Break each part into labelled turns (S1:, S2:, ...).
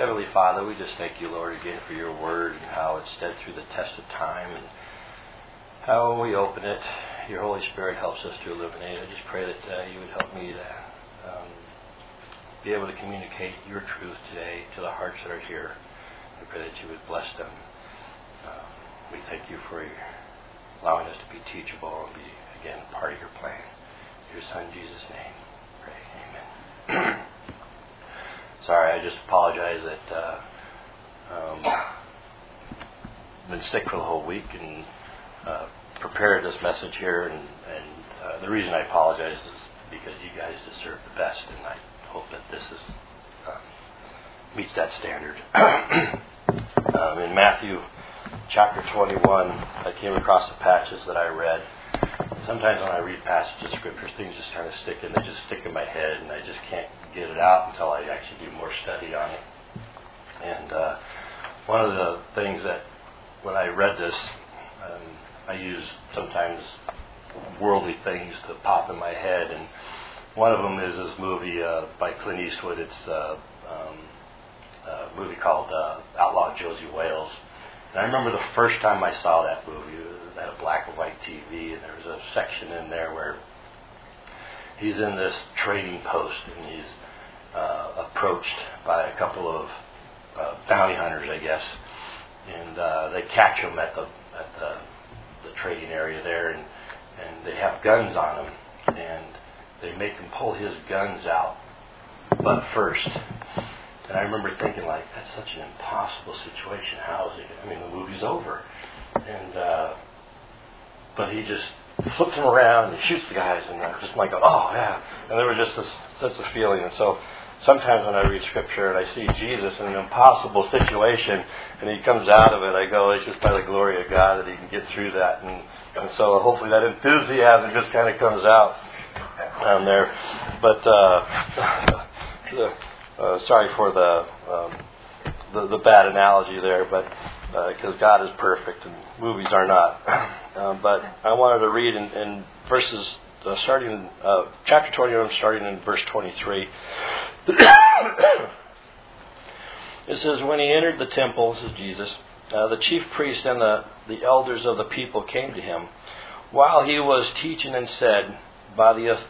S1: Heavenly Father, we just thank you, Lord, again for your word and how it's stood through the test of time and how when we open it, your Holy Spirit helps us to illuminate. I just pray that you would help me to be able to communicate your truth today to the hearts that are here. I pray that you would bless them. We thank you for allowing us to be teachable and be, again, part of your plan. In your Son, Jesus' name, pray. Amen. Sorry, I just apologize that I've been sick for the whole week and prepared this message here. And the reason I apologize is because you guys deserve the best, and I hope that this meets that standard. In Matthew chapter 21, I came across the patches that I read. Sometimes when I read passages of Scripture, things just kind of stick in. They just stick in my head, and I just can't get it out until I actually do more study on it. And one of the things that, when I read this, I use sometimes worldly things to pop in my head. And one of them is this movie by Clint Eastwood. It's a movie called Outlaw Josie Wales. And I remember the first time I saw that movie, it had a black and white TV, and there was a section in there where he's in this trading post, and he's approached by a couple of bounty hunters, I guess, and they catch him at the trading area there, and they have guns on him, and they make him pull his guns out butt first. And I remember thinking, like, that's such an impossible situation. How is he? I mean, the movie's over. And but he just flips them around and shoots the guys, and I'm just like, oh yeah. And there was just this sense of feeling. And so sometimes when I read Scripture and I see Jesus in an impossible situation, and he comes out of it, I go, it's just by the glory of God that he can get through that. And so hopefully that enthusiasm just kind of comes out there. But sorry for the bad analogy there, but because God is perfect and movies are not. But I wanted to read in verses starting in chapter 21, starting in verse 23. It says, when he entered the temple, this is Jesus, the chief priests and the elders of the people came to him while he was teaching and said, by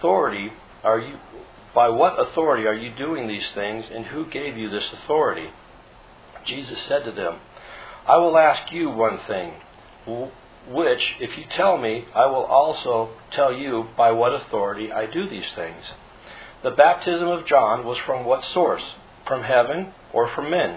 S1: what authority are you doing these things, and who gave you this authority? Jesus said to them, I will ask you one thing, which, if you tell me, I will also tell you by what authority I do these things. The baptism of John was from what source? From heaven or from men?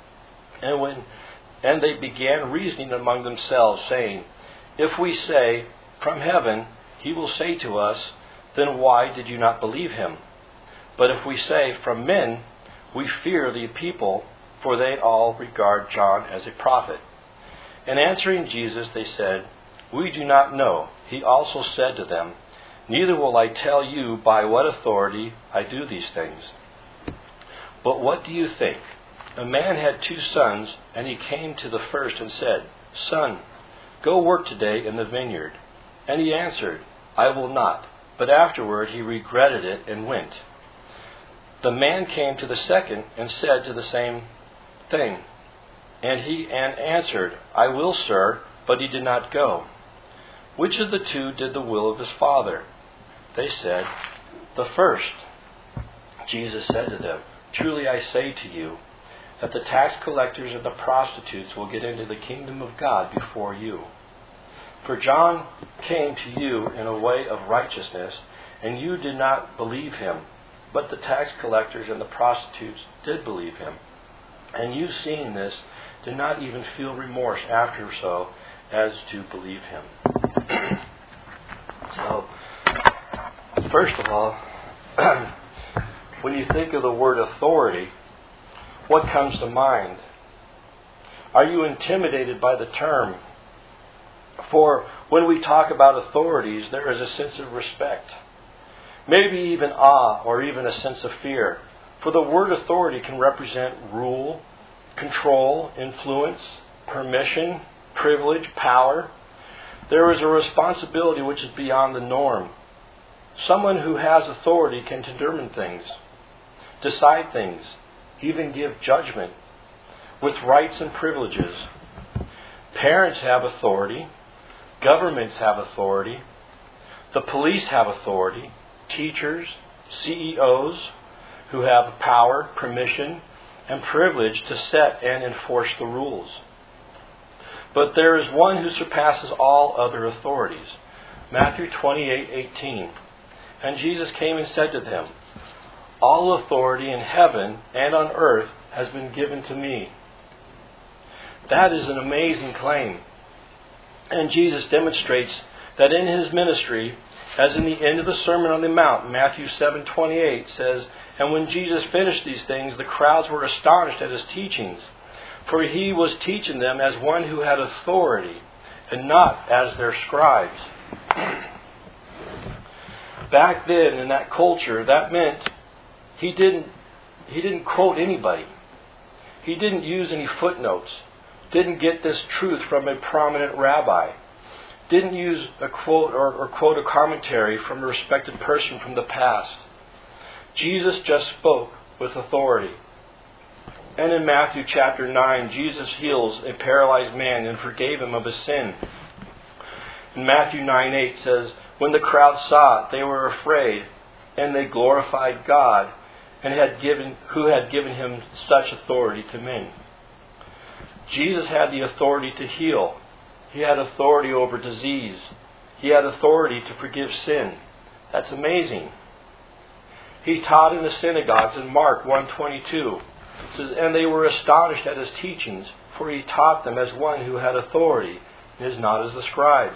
S1: And they began reasoning among themselves, saying, if we say, from heaven, he will say to us, then why did you not believe him? But if we say, from men, we fear the people, for they all regard John as a prophet. And answering Jesus, they said, we do not know. He also said to them, neither will I tell you by what authority I do these things. But what do you think? A man had 2 sons, and he came to the first and said, son, go work today in the vineyard. And he answered, I will not. But afterward he regretted it and went. The man came to the second and said to the same thing. And he answered, I will, sir, but he did not go. Which of the 2 did the will of his father? They said, the first. Jesus said to them, truly I say to you, that the tax collectors and the prostitutes will get into the kingdom of God before you. For John came to you in a way of righteousness, and you did not believe him. But the tax collectors and the prostitutes did believe him. And you, seeing this, did not even feel remorse after so as to believe him. So, first of all, when you think of the word authority, what comes to mind? Are you intimidated by the term? For when we talk about authorities, there is a sense of respect. Maybe even awe or even a sense of fear. For the word authority can represent rule, control, influence, permission, privilege, power. There is a responsibility which is beyond the norm. Someone who has authority can determine things, decide things, even give judgment
S2: with rights and privileges. Parents have authority. Governments have authority. The police have authority. Teachers, CEOs, who have power, permission, and privilege to set and enforce the rules. But there is one who surpasses all other authorities. Matthew 28:18. And Jesus came and said to them, all authority in heaven and on earth has been given to me. That is an amazing claim. And Jesus demonstrates that in his ministry, as in the end of the Sermon on the Mount, Matthew 7:28 says, and when Jesus finished these things, the crowds were astonished at his teachings, for he was teaching them as one who had authority, and not as their scribes. Back then, in that culture, that meant he didn't quote anybody. He didn't use any footnotes. Didn't get this truth from a prominent rabbi. Didn't use a quote or quote a commentary from a respected person from the past. Jesus just spoke with authority. And in Matthew chapter 9, Jesus heals a paralyzed man and forgave him of his sin. In Matthew 9:8 says, when the crowd saw it, they were afraid, and they glorified God, and who had given him such authority to men. Jesus had the authority to heal. He had authority over disease. He had authority to forgive sin. That's amazing. He taught in the synagogues in Mark 1:22. It says, and they were astonished at his teachings, for he taught them as one who had authority, and is not as the scribes.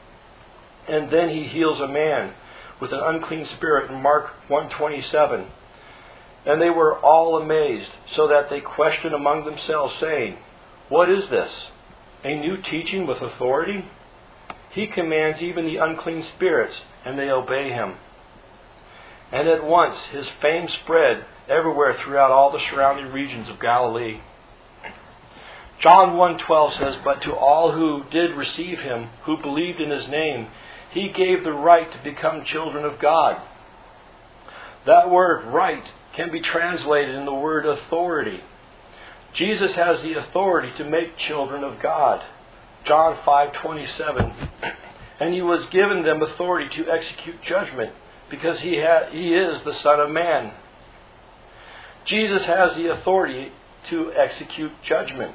S2: And then he heals a man with an unclean spirit in Mark 1:27. And they were all amazed, so that they questioned among themselves, saying, what is this? A new teaching with authority? He commands even the unclean spirits, and they obey him. And at once his fame spread everywhere throughout all the surrounding regions of Galilee. John 1:12 says, but to all who did receive him, who believed in his name, he gave the right to become children of God. That word right can be translated in the word authority. Jesus has the authority to make children of God. John 5:27. And he was given them authority to execute judgment, because he is the Son of Man. Jesus has the authority to execute judgment.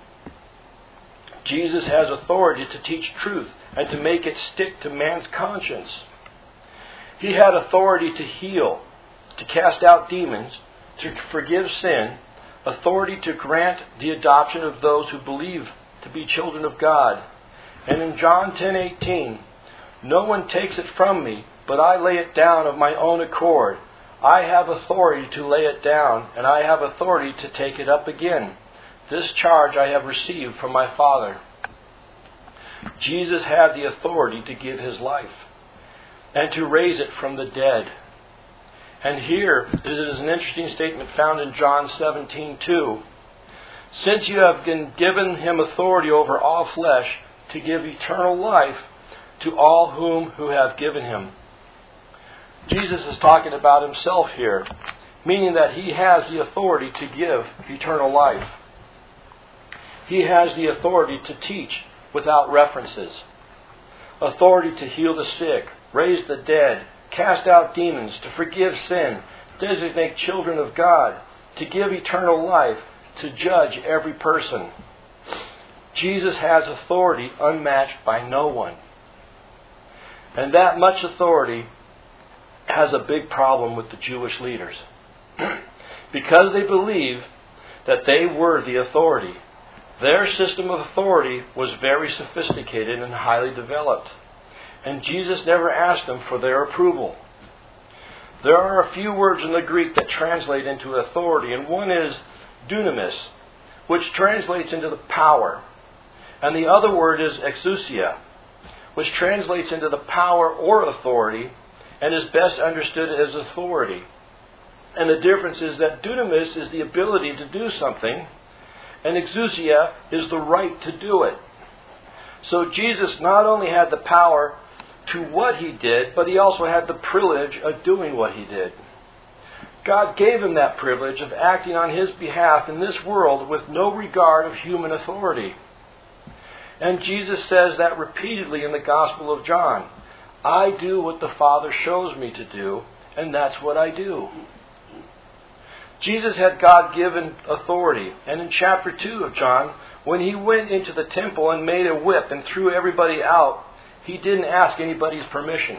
S2: Jesus has authority to teach truth and to make it stick to man's conscience. He had authority to heal, to cast out demons, to forgive sin, authority to grant the adoption of those who believe to be children of God. And in John 10:18, no one takes it from me, but I lay it down of my own accord. I have authority to lay it down, and I have authority to take it up again. This charge I have received from my Father. Jesus had the authority to give his life and to raise it from the dead. And here it is an interesting statement found in John 17:2. Since you have been given him authority over all flesh to give eternal life to all who have given him. Jesus is talking about himself here, meaning that he has the authority to give eternal life. He has the authority to teach without references, authority to heal the sick, raise the dead, cast out demons, to forgive sin, designate children of God, to give eternal life, to judge every person. Jesus has authority unmatched by no one. And that much authority has a big problem with the Jewish leaders. Because they believe that they were the authority. Their system of authority was very sophisticated and highly developed. And Jesus never asked them for their approval. There are a few words in the Greek that translate into authority, and one is dunamis, which translates into the power. And the other word is exousia, which translates into the power or authority, and is best understood as authority. And the difference is that dunamis is the ability to do something, and exousia is the right to do it. So Jesus not only had the power to what he did, but he also had the privilege of doing what he did. God gave him that privilege of acting on his behalf in this world with no regard of human authority. And Jesus says that repeatedly in the Gospel of John. I do what the Father shows me to do, and that's what I do. Jesus had God-given authority. And in chapter 2 of John, when he went into the temple and made a whip and threw everybody out, he didn't ask anybody's permission.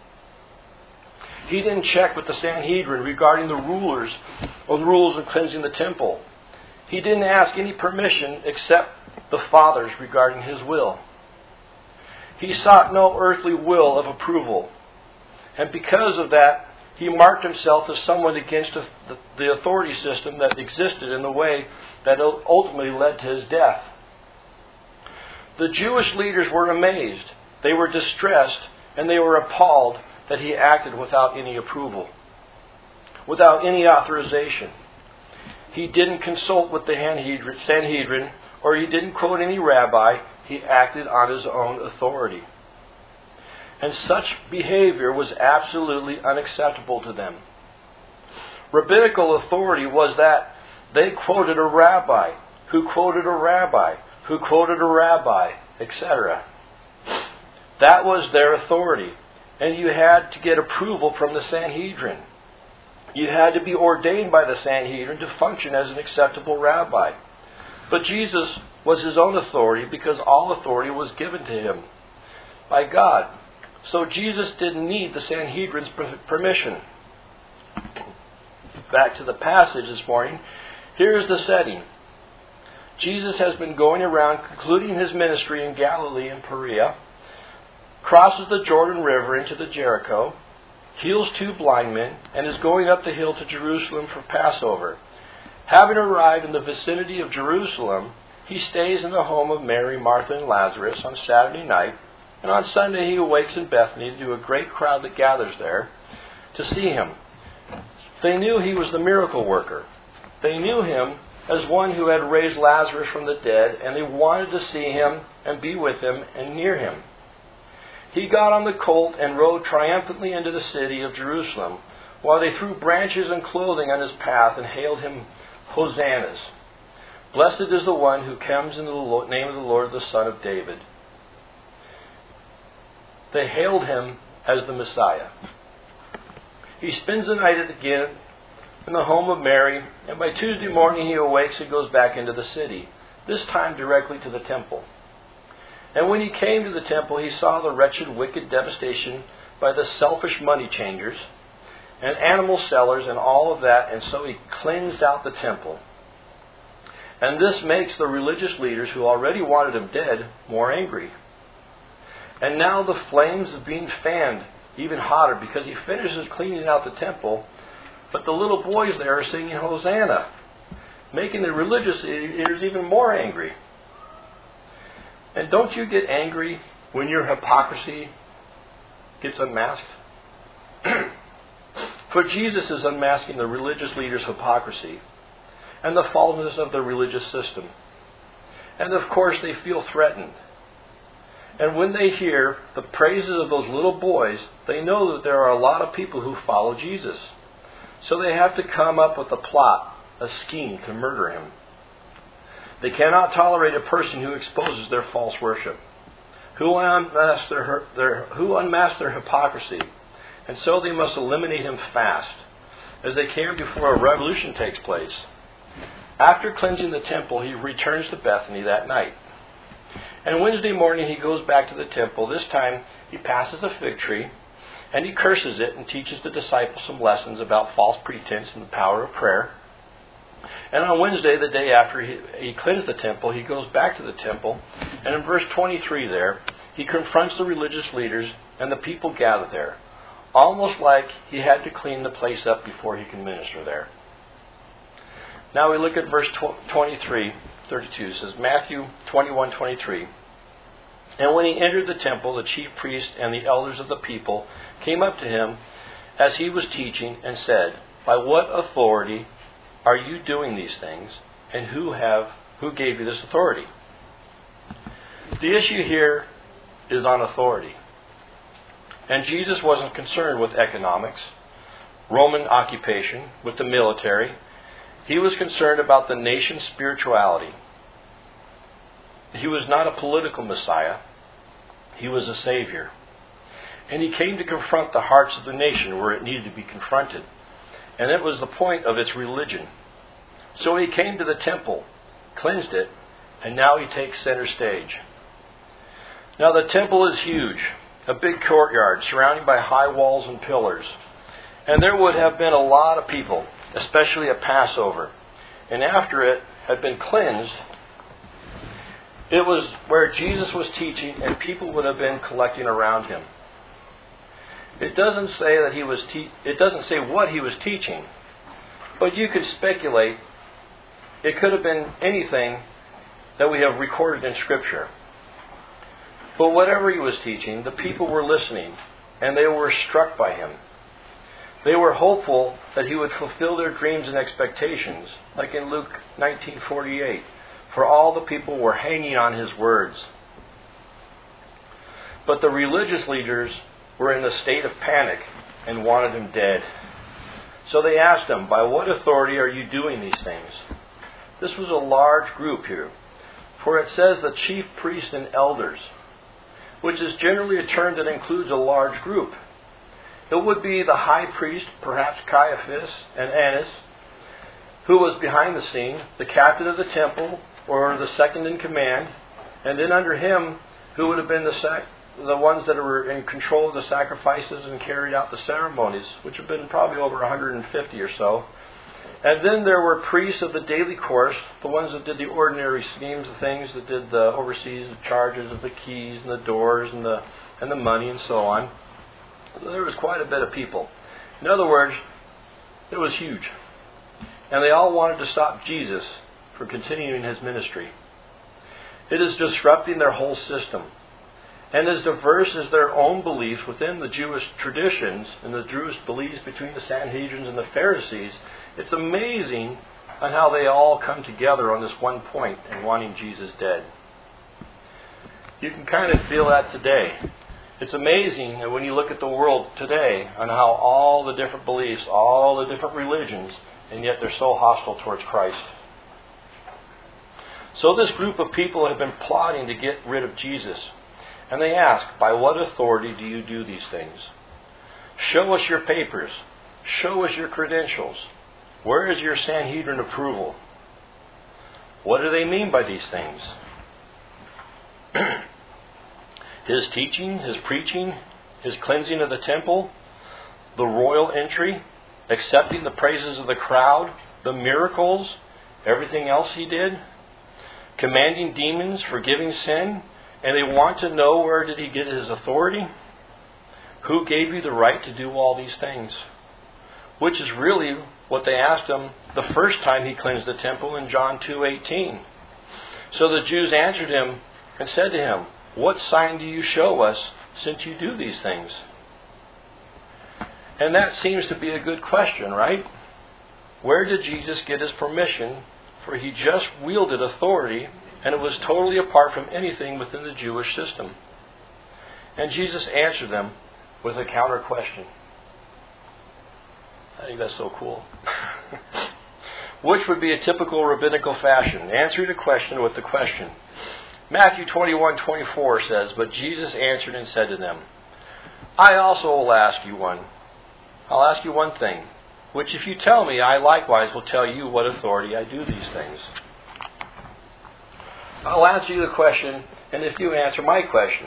S2: He didn't check with the Sanhedrin regarding the rules of cleansing the temple. He didn't ask any permission except the Father's regarding his will. He sought no earthly will of approval. And because of that, he marked himself as someone against the authority system that existed in the way that ultimately led to his death. The Jewish leaders were amazed. They were distressed, and they were appalled that he acted without any approval, without any authorization. He didn't consult with the Sanhedrin, or he didn't quote any rabbi. He acted on his own authority. And such behavior was absolutely unacceptable to them. Rabbinical authority was that they quoted a rabbi, who quoted a rabbi, who quoted a rabbi, etc. That was their authority. And you had to get approval from the Sanhedrin. You had to be ordained by the Sanhedrin to function as an acceptable rabbi. But Jesus was his own authority because all authority was given to him by God. So Jesus didn't need the Sanhedrin's permission. Back to the passage this morning. Here's the setting. Jesus has been going around concluding his ministry in Galilee and Perea, crosses the Jordan River into the Jericho, heals 2 blind men, and is going up the hill to Jerusalem for Passover. Having arrived in the vicinity of Jerusalem, he stays in the home of Mary, Martha, and Lazarus on Saturday night, and on Sunday he awakes in Bethany to a great crowd that gathers there to see him. They knew he was the miracle worker. They knew him as one who had raised Lazarus from the dead, and they wanted to see him and be with him and near him. He got on the colt and rode triumphantly into the city of Jerusalem, while they threw branches and clothing on his path and hailed him hosannas. Blessed is the one who comes in the name of the Lord, the Son of David. They hailed him as the Messiah. He spends the night again in the home of Mary, and by Tuesday morning he awakes and goes back into the city, this time directly to the temple. And when he came to the temple, he saw the wretched, wicked devastation by the selfish money changers and animal sellers and all of that, and so he cleansed out the temple. And this makes the religious leaders who already wanted him dead more angry. And now the flames are being fanned even hotter because he finishes cleaning out the temple, but the little boys there are singing Hosanna, making the religious leaders even more angry. And don't you get angry when your hypocrisy gets unmasked? For Jesus is unmasking the religious leaders' hypocrisy and the fallenness of the religious system. And of course they feel threatened. And when they hear the praises of those little boys, they know that there are a lot of people who follow Jesus. So they have to come up with a plot, a scheme to murder him. They cannot tolerate a person who exposes their false worship, who unmasks their hypocrisy. And so they must eliminate him fast, as they can before a revolution takes place. After cleansing the temple, he returns to Bethany that night. And Wednesday morning he goes back to the temple. This time he passes a fig tree, and he curses it and teaches the disciples some lessons about false pretense and the power of prayer. And on Wednesday, the day after he cleansed the temple, he goes back to the temple, and in verse 23 there, he confronts the religious leaders and the people gathered there, almost like he had to clean the place up before he can minister there. Now we look at verse 32. It says, Matthew 21:23. And when he entered the temple, the chief priests and the elders of the people came up to him as he was teaching and said, By what authority are you doing these things, and who gave you this authority? The issue here is on authority. And Jesus wasn't concerned with economics Roman occupation, with the military. He was concerned about the nation's spirituality. He was not a political Messiah. He was a Savior. And he came to confront the hearts of the nation where it needed to be confronted. And it was the point of its religion. So he came to the temple, cleansed it, and now he takes center stage. Now the temple is huge, a big courtyard surrounded by high walls and pillars. And there would have been a lot of people, especially at Passover. And after it had been cleansed, it was where Jesus was teaching and people would have been collecting around him. It doesn't say that it doesn't say what he was teaching, but you could speculate it could have been anything that we have recorded in Scripture. But whatever he was teaching, the people were listening, and they were struck by him. They were hopeful that he would fulfill their dreams and expectations, like in Luke 19:48, for all the people were hanging on his words. But the religious leaders were in a state of panic and wanted him dead. So they asked him, "By what authority are you doing these things?" This was a large group here, for it says the chief priests and elders, which is generally a term that includes a large group. It would be the high priest, perhaps Caiaphas and Annas, who was behind the scene, the captain of the temple, or the second in command, and then under him, who would have been the ones that were in control of the sacrifices and carried out the ceremonies, which have been probably over 150 or so. And then there were priests of the daily course, the ones that did the ordinary schemes of things, that did the overseas charges of the keys and the doors and the money and so on. There was quite a bit of people. In other words, it was huge. And they all wanted to stop Jesus from continuing his ministry. It is disrupting their whole system. And as diverse as their own beliefs within the Jewish traditions and the Jewish beliefs between the Sanhedrin and the Pharisees, it's amazing on how they all come together on this one point in wanting Jesus dead. You can kind of feel that today. It's amazing that when you look at the world today on how all the different beliefs, all the different religions, and yet they're so hostile towards Christ. So this group of people have been plotting to get rid of Jesus. And they ask, "By what authority do you do these things? Show us your papers. Show us your credentials. Where is your Sanhedrin approval?" What do they mean by these things? His teaching, his preaching, his cleansing of the temple, the royal entry, accepting the praises of the crowd, the miracles, everything else he did, commanding demons, forgiving sin, and they want to know, where did he get his authority? Who gave you the right to do all these things? Which is really what they asked him the first time he cleansed the temple in John 2:18. So the Jews answered him and said to him, "What sign do you show us since you do these things?" And that seems to be a good question, right? Where did Jesus get his permission? For he just wielded authority, and it was totally apart from anything within the Jewish system. And Jesus answered them with a counter question. I think that's so cool. Which would be a typical rabbinical fashion, answering the question with the question. Matthew 21:24 says, "But Jesus answered and said to them, I also will ask you one. I'll ask you one thing, which if you tell me, I likewise will tell you what authority I do these things. I'll answer you the question, and if you answer my question."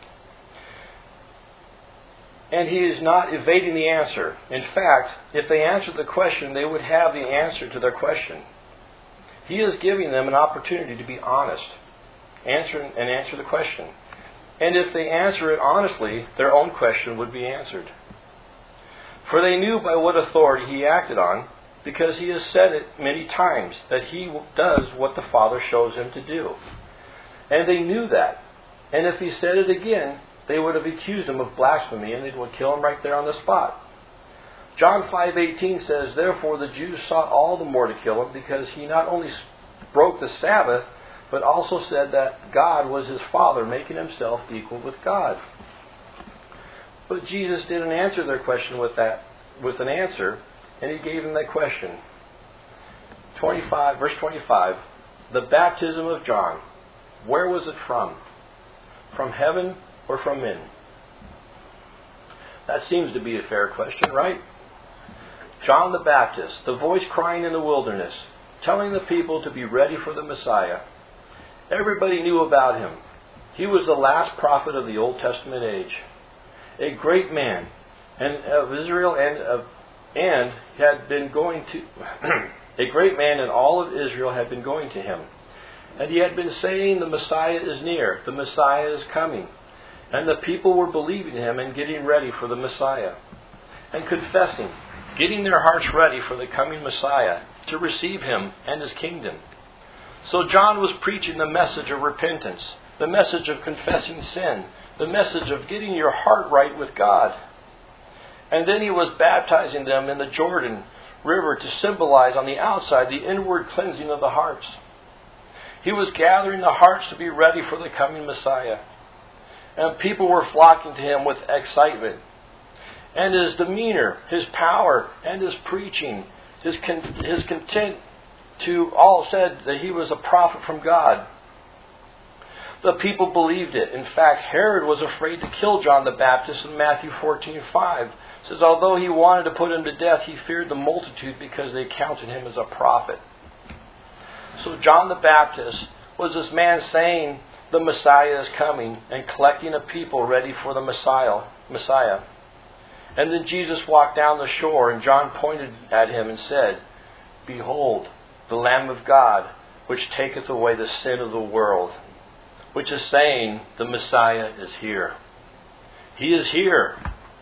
S2: And he is not evading the answer. In fact, if they answered the question, they would have the answer to their question. He is giving them an opportunity to be honest, answer the question. And if they answer it honestly, their own question would be answered. For they knew by what authority he acted on, because he has said it many times, that he does what the Father shows him to do. And they knew that. And if he said it again, they would have accused him of blasphemy, and they would kill him right there on the spot. John 5:18 says, "Therefore the Jews sought all the more to kill him, because he not only broke the Sabbath, but also said that God was his Father, making himself equal with God." But Jesus didn't answer their question with that with an answer, and he gave them that question. 25, verse 25, the baptism of John, where was it from? From heaven or from men? That seems to be a fair question, right? John the Baptist, the voice crying in the wilderness, telling the people to be ready for the Messiah. Everybody knew about him. He was the last prophet of the Old Testament age. A great man of Israel and had been going to a great man in all of Israel had been going to him. And he had been saying the Messiah is near, the Messiah is coming. And the people were believing him and getting ready for the Messiah. And confessing, getting their hearts ready for the coming Messiah to receive him and his kingdom. So John was preaching the message of repentance, the message of confessing sin, the message of getting your heart right with God. And then he was baptizing them in the Jordan River to symbolize on the outside the inward cleansing of the hearts. He was gathering the hearts to be ready for the coming Messiah. And people were flocking to him with excitement. And his demeanor, his power, and his preaching, his content to all said that he was a prophet from God. The people believed it. In fact, Herod was afraid to kill John the Baptist in Matthew 14:5. It says, although he wanted to put him to death, he feared the multitude because they counted him as a prophet. So John the Baptist was this man saying the Messiah is coming and collecting a people ready for the Messiah. And then Jesus walked down the shore and John pointed at him and said, behold, the Lamb of God, which taketh away the sin of the world. Which is saying the Messiah is here. He is here.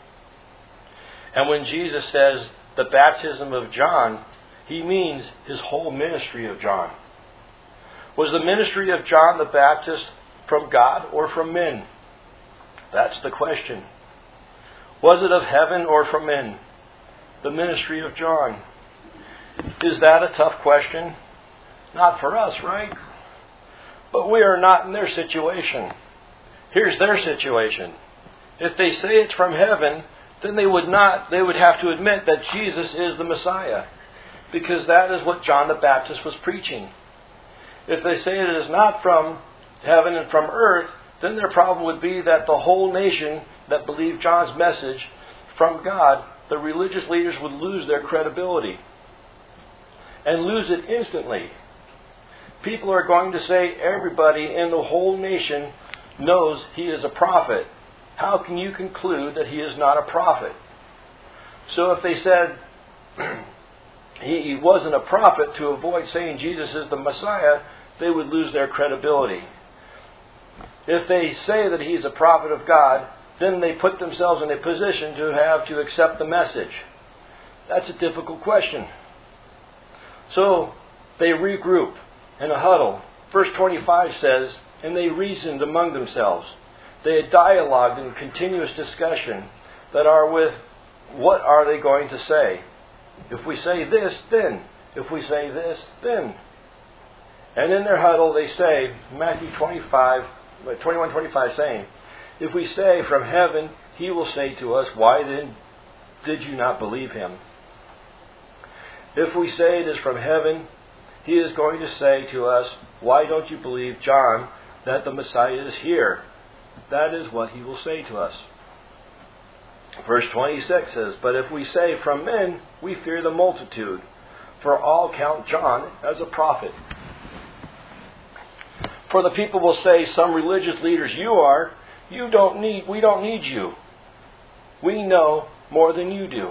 S2: And when Jesus says the baptism of John, he means his whole ministry of John. Was the ministry of John the Baptist from God or from men? That's the question. Was it of heaven or from men? The ministry of John. Is that a tough question? Not for us, right? But we are not in their situation. Here's their situation. If they say it's from heaven, then they would have to admit that Jesus is the Messiah. Because that is what John the Baptist was preaching. If they say it is not from heaven and from earth, then their problem would be that the whole nation that believed John's message from God, the religious leaders would lose their credibility. And lose it instantly. People are going to say everybody in the whole nation knows he is a prophet. How can you conclude that he is not a prophet? So if they said he wasn't a prophet to avoid saying Jesus is the Messiah, they would lose their credibility. If they say that he's a prophet of God, then they put themselves in a position to have to accept the message. That's a difficult question. So they regroup in a huddle. Verse 25 says, and they reasoned among themselves. They had dialogued in continuous discussion that are with, what are they going to say? If we say this, then. If we say this, then. And in their huddle they say, Matthew 21:25 saying, if we say from heaven, he will say to us, why then did you not believe him? If we say it is from heaven, he is going to say to us, why don't you believe John that the Messiah is here? That is what he will say to us. Verse 26 says, but if we say from men, we fear the multitude, for all count John as a prophet. For the people will say, some religious leaders, we don't need you. We know more than you do.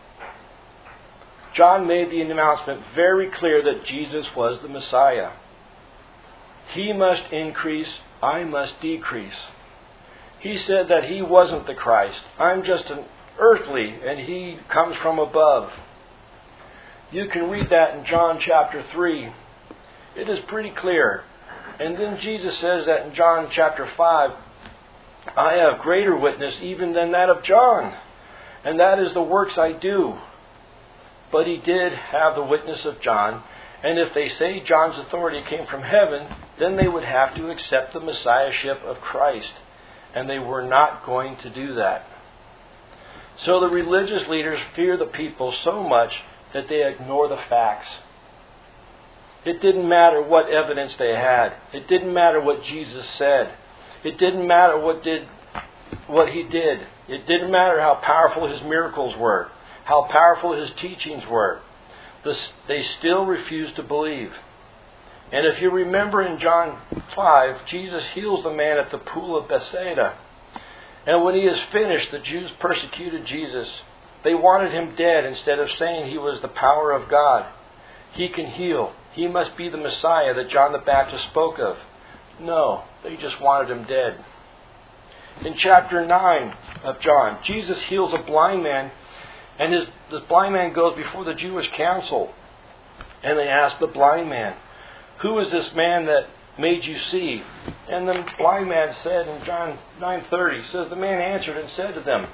S2: John made the announcement very clear that Jesus was the Messiah. He must increase, I must decrease. He said that he wasn't the Christ. I'm just an earthly, and he comes from above. You can read that in John chapter 3. It is pretty clear. And then Jesus says that in John chapter 5, I have greater witness even than that of John, and that is the works I do. But he did have the witness of John, and if they say John's authority came from heaven, then they would have to accept the Messiahship of Christ, and they were not going to do that. So the religious leaders fear the people so much that they ignore the facts. It didn't matter what evidence they had. It didn't matter what Jesus said. It didn't matter what he did. It didn't matter how powerful his miracles were, how powerful his teachings were. They still refused to believe. And if you remember in John 5, Jesus heals the man at the pool of Bethsaida. And when he is finished, the Jews persecuted Jesus. They wanted him dead instead of saying he was the power of God. He can heal. He must be the Messiah that John the Baptist spoke of. No, they just wanted him dead. In chapter 9 of John, Jesus heals a blind man, and this blind man goes before the Jewish council. And they ask the blind man, "Who is this man that made you see?" And the blind man said in John 9:30, says, "The man answered and said to them,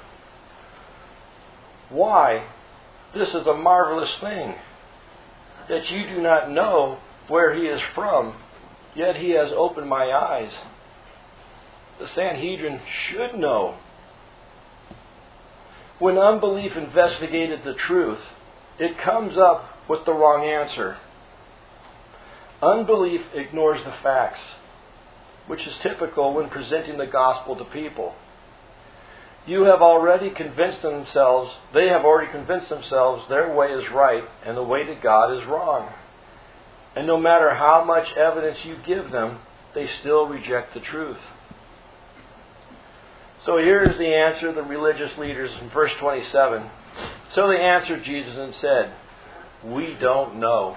S2: 'Why, this is a marvelous thing, that you do not know where he is from, yet he has opened my eyes.'" The Sanhedrin should know. When unbelief investigated the truth, it comes up with the wrong answer. Unbelief ignores the facts, which is typical when presenting the gospel to people. They have already convinced themselves their way is right and the way to God is wrong. And no matter how much evidence you give them, they still reject the truth. So here's the answer of the religious leaders in verse 27. So they answered Jesus and said, "We don't know.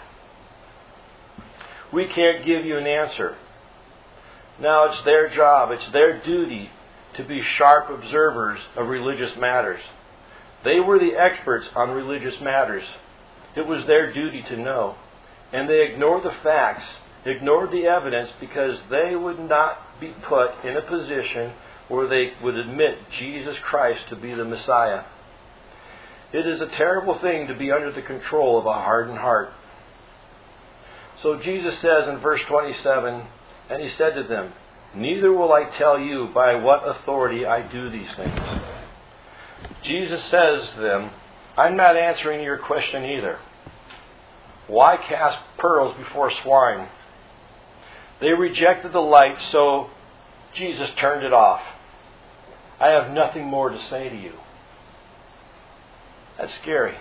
S2: We can't give you an answer." Now it's their job, it's their duty to be sharp observers of religious matters. They were the experts on religious matters. It was their duty to know. And they ignored the facts, ignored the evidence, because they would not be put in a position where they would admit Jesus Christ to be the Messiah. It is a terrible thing to be under the control of a hardened heart. So Jesus says in verse 27, "And he said to them, 'Neither will I tell you by what authority I do these things.'" Jesus says to them, "I'm not answering your question either. Why cast pearls before swine?" They rejected the light, so Jesus turned it off. "I have nothing more to say to you." That's scary.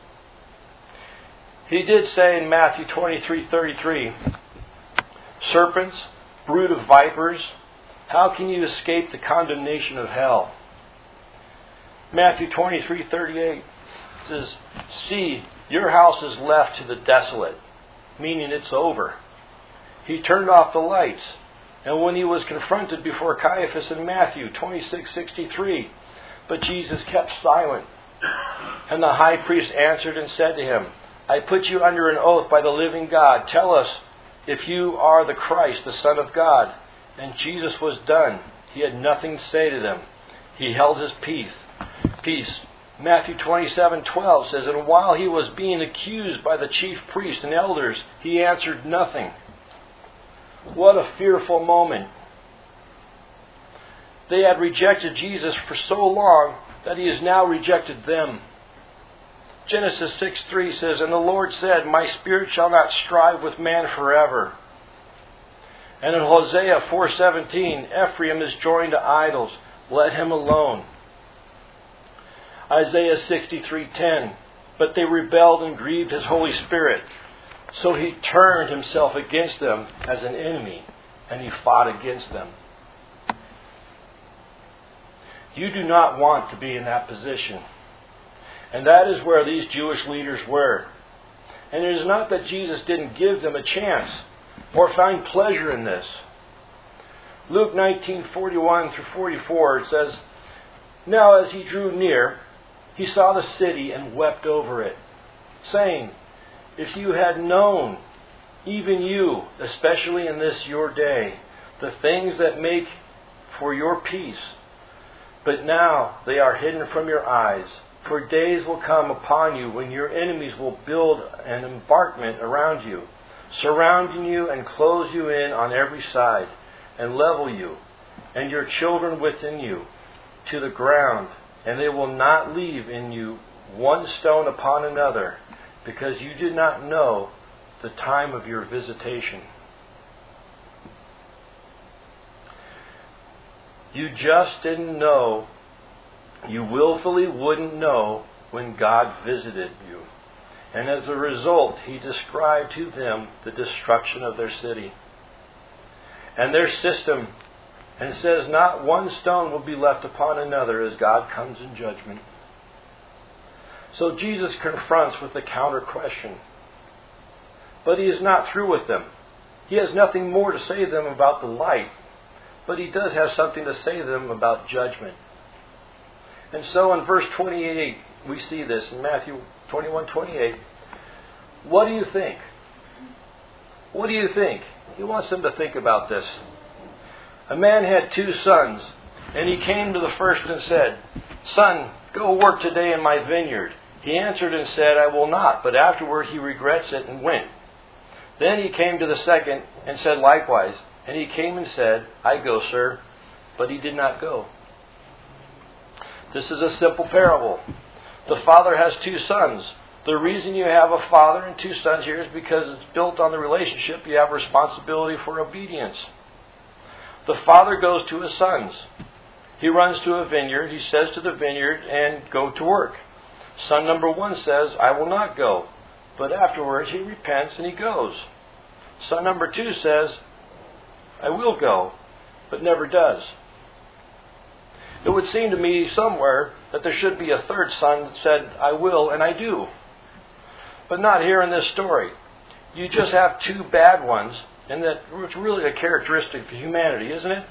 S2: He did say in Matthew 23:33, "Serpents, brood of vipers, how can you escape the condemnation of hell?" Matthew 23:38 says, "See, your house is left to the desolate," meaning it's over. He turned off the lights. And when he was confronted before Caiaphas in Matthew 26:63, but Jesus kept silent. And the high priest answered and said to him, "I put you under an oath by the living God. Tell us if you are the Christ, the Son of God." And Jesus was done. He had nothing to say to them. He held his peace. Matthew 27:12 says, "And while he was being accused by the chief priests and elders, he answered nothing." What a fearful moment. They had rejected Jesus for so long that he has now rejected them. Genesis 6:3 says, "And the Lord said, My spirit shall not strive with man forever." And in Hosea 4:17, "Ephraim is joined to idols. Let him alone." Isaiah 63:10, "But they rebelled and grieved his Holy Spirit. So he turned himself against them as an enemy, and he fought against them." You do not want to be in that position. And that is where these Jewish leaders were. And it is not that Jesus didn't give them a chance or find pleasure in this. Luke 19:41-44, it says, "Now as he drew near, he saw the city and wept over it, saying, 'If you had known, even you, especially in this your day, the things that make for your peace, but now they are hidden from your eyes. For days will come upon you when your enemies will build an embankment around you, surrounding you and close you in on every side, and level you, and your children within you, to the ground, and they will not leave in you one stone upon another, because you did not know the time of your visitation. You just didn't know. You willfully wouldn't know when God visited you. And as a result, He described to them the destruction of their city and their system, and says not one stone will be left upon another as God comes in judgment. So Jesus confronts with the counter question. But He is not through with them. He has nothing more to say to them about the light, but He does have something to say to them about judgment. And so in verse 28, we see this in Matthew 21:28. What do you think? What do you think? He wants them to think about this. A man had 2 sons, and he came to the first and said, "Son, go work today in my vineyard." He answered and said, "I will not," but afterward he regrets it and went. Then he came to the second and said likewise. And he came and said, "I go, sir," but he did not go. This is a simple parable. The father has 2 sons. The reason you have a father and 2 sons here is because it's built on the relationship. You have responsibility for obedience. The father goes to his sons. He runs to a vineyard. He says to the vineyard, "And go to work." Son number 1 says, "I will not go." But afterwards he repents and he goes. Son number 2 says, "I will go," but never does. It would seem to me somewhere that there should be a third son that said, "I will," and I do. But not here in this story. You just have 2 bad ones, and it's really a characteristic of humanity, isn't it?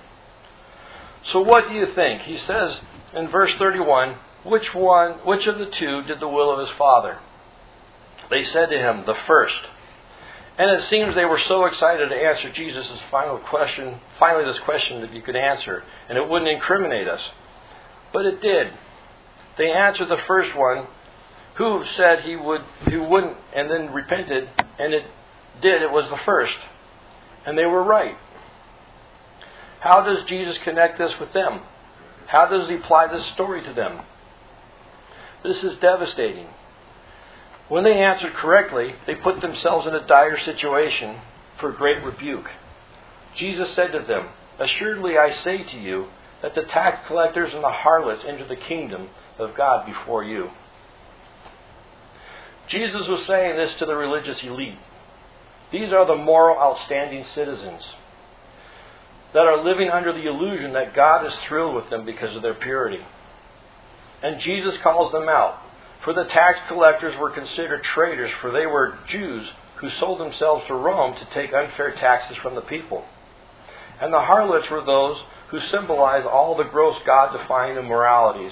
S2: So what do you think? He says in verse 31, which of the 2 did the will of his father? They said to him, "The first." And it seems they were so excited to answer Jesus' final question, finally this question that you could answer, and it wouldn't incriminate us. But it did. They answered the first one, who said he wouldn't, and then repented, and it did. It was the first. And they were right. How does Jesus connect this with them? How does He apply this story to them? This is devastating. When they answered correctly, they put themselves in a dire situation for great rebuke. Jesus said to them, "Assuredly I say to you, that the tax collectors and the harlots enter the kingdom of God before you." Jesus was saying this to the religious elite. These are the moral, outstanding citizens that are living under the illusion that God is thrilled with them because of their purity. And Jesus calls them out. For the tax collectors were considered traitors, for they were Jews who sold themselves to Rome to take unfair taxes from the people. And the harlots were those who symbolize all the gross God-defying immoralities.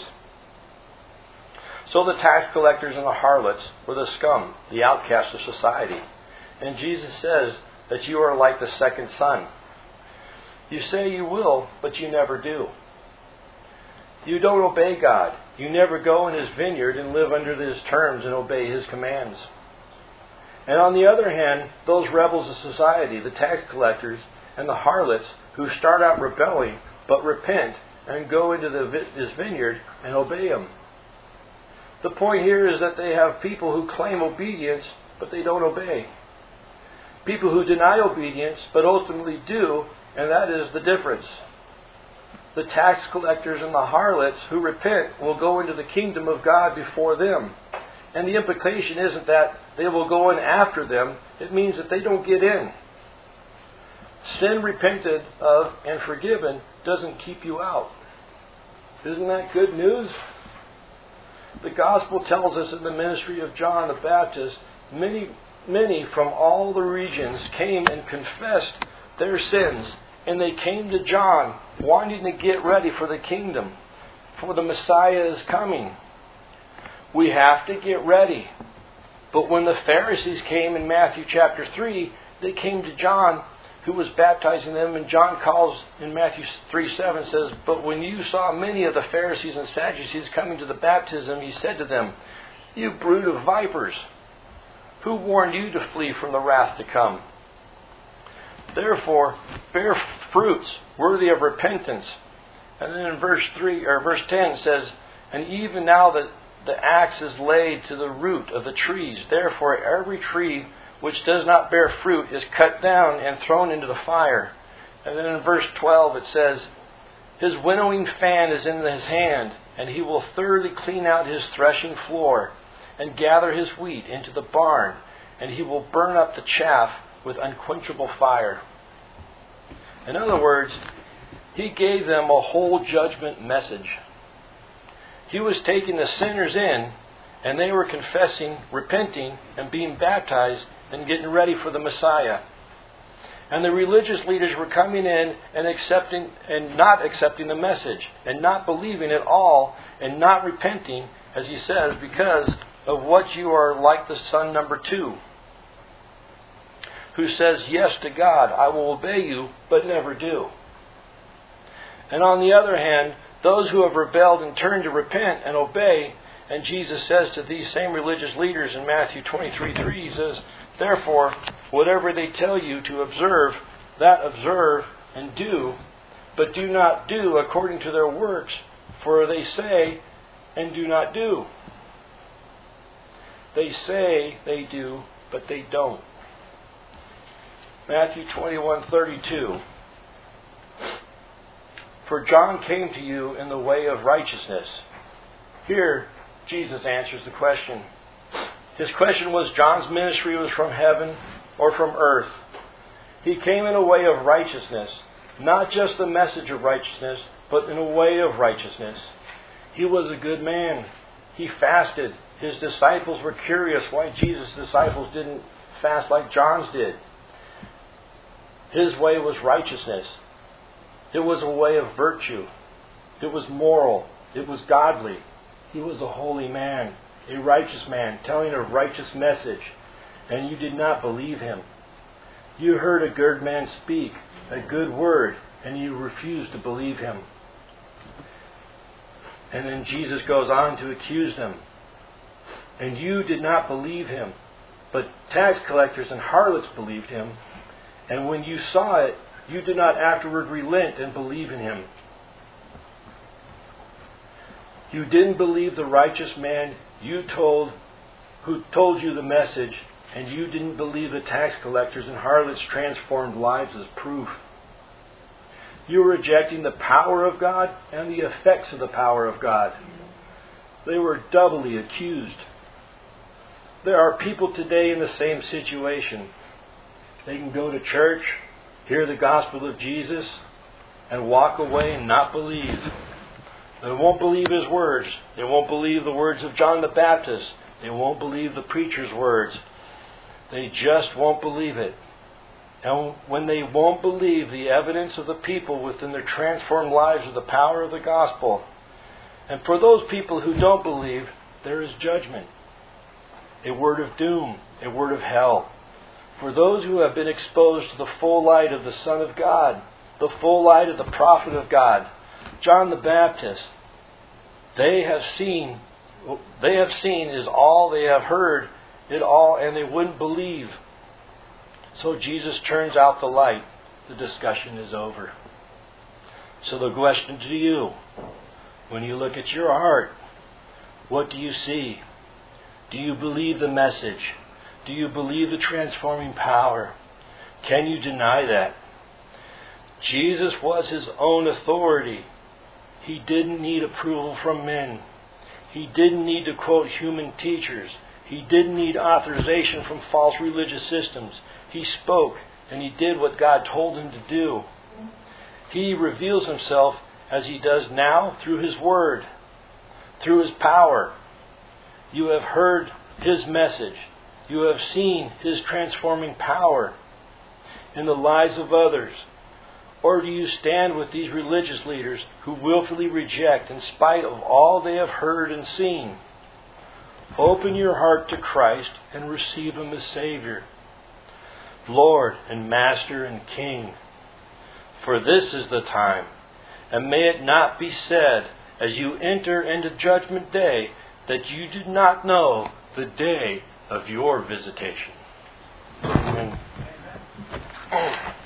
S2: So the tax collectors and the harlots were the scum, the outcasts of society. And Jesus says that you are like the second son. You say you will, but you never do. You don't obey God. You never go in His vineyard and live under His terms and obey His commands. And on the other hand, those rebels of society, the tax collectors and the harlots, who start out rebelling but repent and go into His vineyard and obey Him. The point here is that they have people who claim obedience, but they don't obey. People who deny obedience, but ultimately do, and that is the difference. The tax collectors and the harlots who repent will go into the kingdom of God before them. And the implication isn't that they will go in after them. It means that they don't get in. Sin repented of and forgiven doesn't keep you out. Isn't that good news? The gospel tells us in the ministry of John the Baptist, many from all the regions came and confessed their sins. And they came to John wanting to get ready for the kingdom, for the Messiah is coming. We have to get ready. But when the Pharisees came in Matthew chapter 3, they came to John who was baptizing them. And John calls in Matthew 3:7 says, "But when you saw many of the Pharisees and Sadducees coming to the baptism, He said to them, 'You brood of vipers, who warned you to flee from the wrath to come? Therefore, bear fruits worthy of repentance.'" And then in verse 10 says, And even now that the axe is laid to the root of the trees. Therefore every tree which does not bear fruit is cut down and thrown into the fire. And then in verse 12 it says, His winnowing fan is in his hand, and he will thoroughly clean out his threshing floor, and gather his wheat into the barn, and he will burn up the chaff with unquenchable fire. In other words, He gave them a whole judgment message. He was taking the sinners in, and they were confessing, repenting, and being baptized, and getting ready for the Messiah. And the religious leaders were coming in and accepting and not accepting the message, and not believing at all, and not repenting, as he says, because of what you are like the son number 2, who says yes to God, I will obey you, but never do. And on the other hand, those who have rebelled and turned to repent and obey, and Jesus says to these same religious leaders in Matthew 23:3, He says, Therefore, whatever they tell you to observe, that observe and do, but do not do according to their works, for they say and do not do. They say they do, but they don't. Matthew 21:32. For John came to you in the way of righteousness. Here, Jesus answers the question. His question was, John's ministry was from heaven or from earth. He came in a way of righteousness, not just the message of righteousness, but in a way of righteousness. He was a good man. He fasted. His disciples were curious why Jesus' disciples didn't fast like John's did. His way was righteousness. It was a way of virtue. It was moral. It was godly. He was a holy man, a righteous man, telling a righteous message, and you did not believe him. You heard a good man speak a good word, and you refused to believe him. And then Jesus goes on to accuse them. And you did not believe him, but tax collectors and harlots believed him. And when you saw it, you did not afterward relent and believe in him. You didn't believe the righteous man who told you the message, and you didn't believe the tax collectors and harlots' transformed lives as proof. You were rejecting the power of God and the effects of the power of God. They were doubly accused. There are people today in the same situation. They can go to church, hear the gospel of Jesus, and walk away and not believe. They won't believe his words. They won't believe the words of John the Baptist. They won't believe the preacher's words. They just won't believe it. And when they won't believe the evidence of the people within their transformed lives of the power of the gospel, and for those people who don't believe, there is judgment. A word of doom, a word of hell. For those who have been exposed to the full light of the Son of God, the full light of the prophet of God, John the Baptist, they have seen is all, they have heard it all, and they wouldn't believe. So Jesus turns out the light. The discussion is over. So the question to you, when you look at your heart, what do you see? Do you believe the message? Do you believe the transforming power? Can you deny that? Jesus was his own authority. He didn't need approval from men. He didn't need to quote human teachers. He didn't need authorization from false religious systems. He spoke and he did what God told him to do. He reveals himself as he does now through his word, through his power. You have heard his message. You have seen his transforming power in the lives of others. Or do you stand with these religious leaders who willfully reject in spite of all they have heard and seen? Open your heart to Christ and receive him as Savior, Lord and Master and King. For this is the time, and may it not be said as you enter into Judgment Day that you did not know the day of your visitation. Amen.